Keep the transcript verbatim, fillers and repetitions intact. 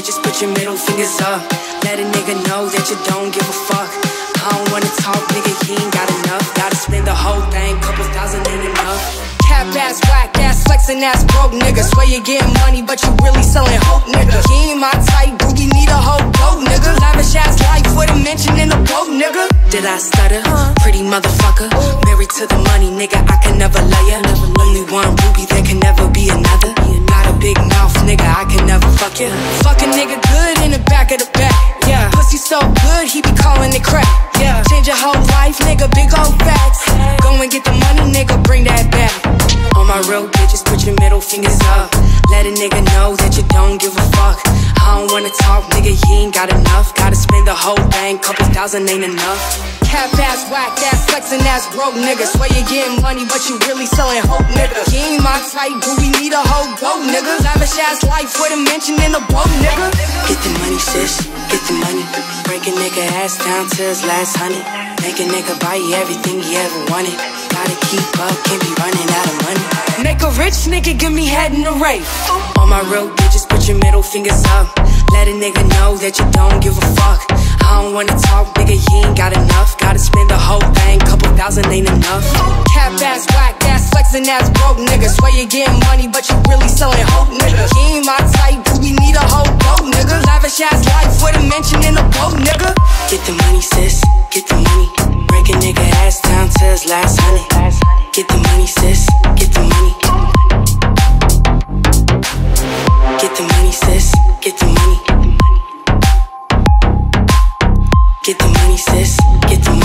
bitches, put your middle fingers up. Let a nigga know that you don't give a fuck. I don't wanna talk, nigga, he ain't got enough. Gotta spend the whole thing, couple thousand ain't enough. Cap ass, whack ass, flexing ass, broke nigga. Swear you getting money, but you really selling hope, nigga. He ain't my type, boogie need a whole boat, nigga. Lavish ass life with a mention in the boat, nigga. Did I stutter? Pretty motherfucker. Married to the money, nigga, I can never lay ya. Only one ruby, there can never be another. Got a big mouth, nigga, I can never fuck ya. Fuck a nigga good in the back of the back, yeah. Pussy so good, he be calling it crack, yeah. Change your whole life, nigga, big old facts. Go and get the money, nigga, bring that back. All my real bitches, put your middle fingers up. Let a nigga know that you don't give a fuck. I don't wanna talk, nigga, he ain't got enough. Gotta spend the whole thing, couple thousand ain't enough. Cap ass, whack ass, flexing ass, broke nigga. Swear you getting money, but you really selling hope, nigga. He ain't my type, but we need a whole boat, nigga. Lavish ass life with a mention in the boat, nigga. Get the money, sis, get the money. Break a nigga ass down to his last honey. Make a nigga buy you everything he ever wanted. Gotta keep up, can't be running out of money. Make a rich nigga give me head in the rave. All my real bitches, put your middle fingers up. Let a nigga know that you don't give a fuck. I don't wanna talk, nigga, he ain't got enough. Gotta spend the whole thing, couple thousand ain't enough. Cap ass, whack ass, flexing ass, broke nigga. Swear you getting money, but you really selling hope, nigga. He ain't my type, but we need a whole boat, nigga. Lavish ass life with a mention in the boat, nigga. Get the money, sis, get the money. Break a nigga ass down to his last honey. Get the money, sis, get the money. Get the money, sis, get the money. Get the money, sis, get the money.